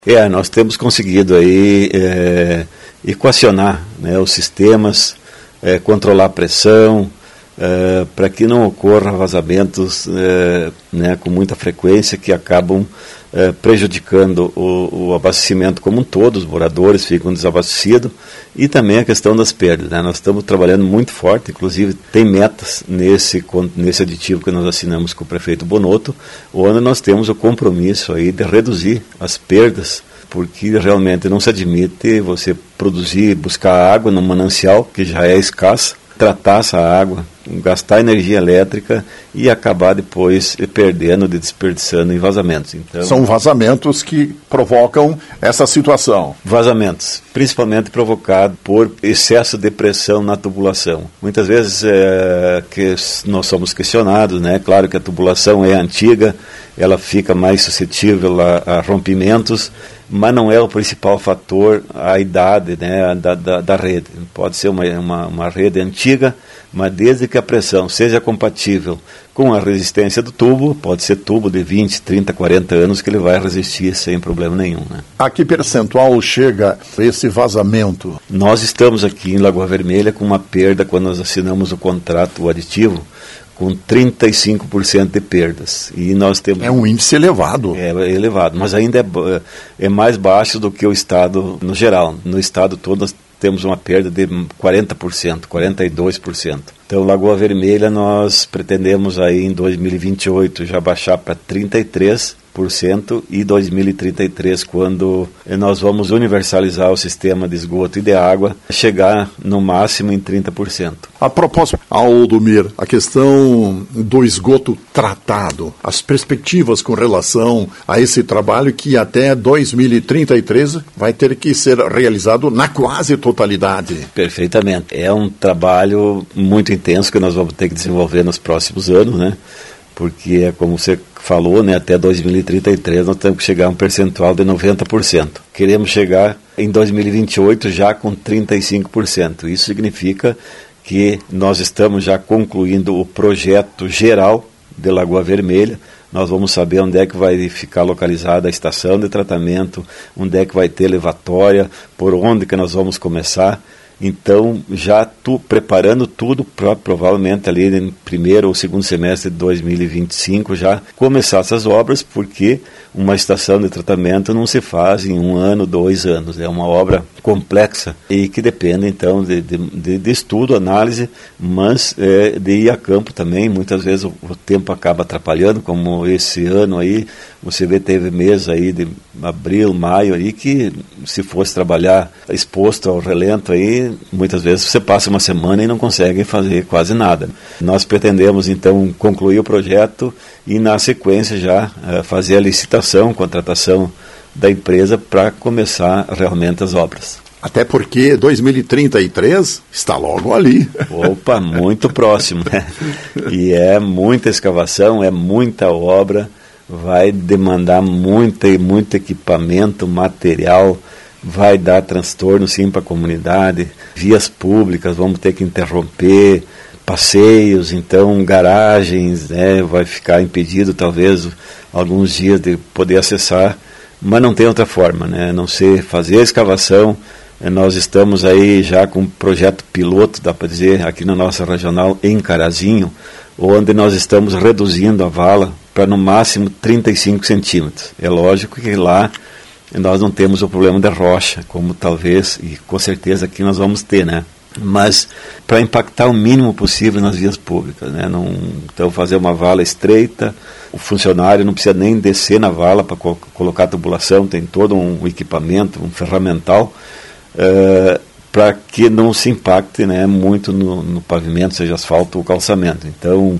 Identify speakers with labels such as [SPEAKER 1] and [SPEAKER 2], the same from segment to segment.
[SPEAKER 1] Nós temos conseguido aí equacionar, né, os sistemas, controlar a pressão, para que não ocorra vazamentos né, com muita frequência que acabam prejudicando o abastecimento como um todo, os moradores ficam desabastecidos, e também a questão das perdas, né? Nós estamos trabalhando muito forte, inclusive tem metas nesse aditivo que nós assinamos com o prefeito Bonotto, onde nós temos o compromisso aí de reduzir as perdas, porque realmente não se admite você produzir, buscar água no manancial, que já é escassa, tratar essa água, gastar energia elétrica e acabar depois perdendo, desperdiçando em vazamentos. Então,
[SPEAKER 2] são vazamentos que provocam essa situação.
[SPEAKER 1] Vazamentos, principalmente provocados por excesso de pressão na tubulação. Muitas vezes que nós somos questionados, né? Claro que a tubulação é antiga, ela fica mais suscetível a rompimentos, mas não é o principal fator a idade, né, da rede. Pode ser uma rede antiga, mas desde que a pressão seja compatível com a resistência do tubo, pode ser tubo de 20, 30, 40 anos que ele vai resistir sem problema nenhum, né?
[SPEAKER 2] A que percentual chega esse vazamento?
[SPEAKER 1] Nós estamos aqui em Lagoa Vermelha com uma perda, quando nós assinamos o contrato aditivo, com 35% de perdas. E nós temos...
[SPEAKER 2] É um índice elevado.
[SPEAKER 1] É elevado, mas ainda é mais baixo do que o estado no geral. No estado todo nós temos uma perda de 40%, 42%. Então, Lagoa Vermelha, nós pretendemos aí em 2028 já baixar para 33%, e 2033, quando nós vamos universalizar o sistema de esgoto e de água, chegar no máximo em 30%.
[SPEAKER 2] A propósito, Aldomir, a questão do esgoto tratado, as perspectivas com relação a esse trabalho que até 2033 vai ter que ser realizado na quase totalidade.
[SPEAKER 1] Perfeitamente. É um trabalho muito intenso que nós vamos ter que desenvolver nos próximos anos, né? Porque é como você falou, né, até 2033 nós temos que chegar a um percentual de 90%. Queremos chegar em 2028 já com 35%. Isso significa que nós estamos já concluindo o projeto geral de Lagoa Vermelha. Nós vamos saber onde é que vai ficar localizada a estação de tratamento, onde é que vai ter levatória, por onde que nós vamos começar. Então, já preparando tudo para provavelmente ali no primeiro ou segundo semestre de 2025 já começar essas obras, porque uma estação de tratamento não se faz em 1 ano, 2 anos. É uma obra complexa e que depende, então, de estudo, análise, mas de ir a campo também. Muitas vezes o tempo acaba atrapalhando, como esse ano aí, você vê, teve mês aí de abril, maio aí, que se fosse trabalhar exposto ao relento aí, muitas vezes você passa uma semana e não consegue fazer quase nada. Nós pretendemos, então, concluir o projeto e, na sequência, já fazer a licitação, contratação da empresa para começar realmente as obras.
[SPEAKER 2] Até porque 2033 está logo ali.
[SPEAKER 1] Opa, muito próximo, né? E é muita escavação, é muita obra, vai demandar muito equipamento, material, vai dar transtorno sim para a comunidade, vias públicas, vamos ter que interromper, passeios, então garagens, né, vai ficar impedido talvez alguns dias de poder acessar, mas não tem outra forma, né, a não ser fazer a escavação. Nós estamos aí já com um projeto piloto, dá para dizer, aqui na nossa regional, em Carazinho, onde nós estamos reduzindo a vala para no máximo 35 centímetros. É lógico que lá nós não temos o problema da rocha, como talvez, e com certeza aqui nós vamos ter, né? Mas para impactar o mínimo possível nas vias públicas, né? Então fazer uma vala estreita, o funcionário não precisa nem descer na vala para colocar a tubulação, tem todo um equipamento, um ferramental, para que não se impacte, né, muito no pavimento, seja asfalto ou calçamento. Então,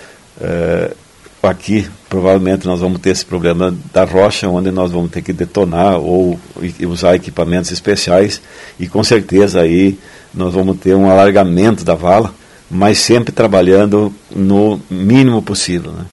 [SPEAKER 1] aqui provavelmente nós vamos ter esse problema da rocha, onde nós vamos ter que detonar ou usar equipamentos especiais, e com certeza aí nós vamos ter um alargamento da vala, mas sempre trabalhando no mínimo possível, né?